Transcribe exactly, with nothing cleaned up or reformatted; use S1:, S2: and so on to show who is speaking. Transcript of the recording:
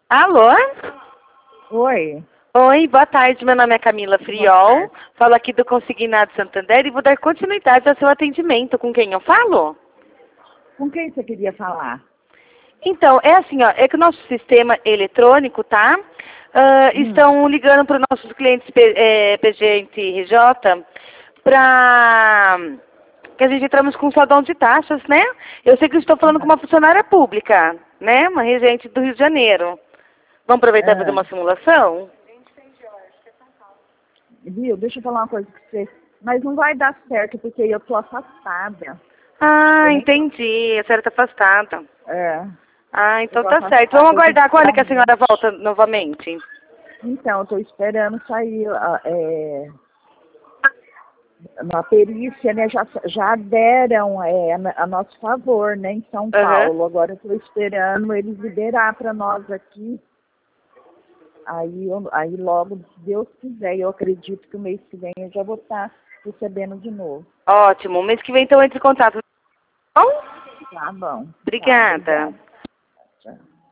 S1: Alô?
S2: Oi.
S1: Oi, boa tarde. Meu nome é Camila Friol. Falo aqui do Consignado Santander e vou dar continuidade ao seu atendimento. Com quem eu falo?
S2: Com quem você queria falar?
S1: Então, é assim, ó, é que o nosso sistema eletrônico, tá? Ah,
S2: Hum.
S1: Estão ligando para os nossos clientes P- é, P G e R J para que a gente entramos com saldo de taxas, né? Eu sei que eu estou falando com uma funcionária pública, né? Uma regente do Rio de Janeiro. Vamos aproveitar e fazer
S2: Ah,
S1: uma simulação?
S2: viu? Deixa eu falar uma coisa pra você. Mas não vai dar certo, porque eu tô afastada.
S1: Ah,
S2: Eu nem...
S1: entendi. A senhora está afastada.
S2: É,
S1: Ah,
S2: eu
S1: então
S2: tô
S1: tá certo. Vamos
S2: afastada
S1: aguardar quando que a senhora
S2: judicialmente.
S1: volta novamente.
S2: Então, eu tô esperando sair a- é, na perícia, né? Já, já deram é, a, a nosso favor, né? Em São
S1: Aham.
S2: Paulo. Agora eu tô esperando eles liberar para nós aqui. Aí, eu- aí logo, se Deus quiser, eu acredito que o mês que vem eu já vou estar recebendo de novo.
S1: Ótimo. Mês que vem então entre em contato. Bom?
S2: Tá bom. Tá,
S1: Obrigada.
S2: obrigada.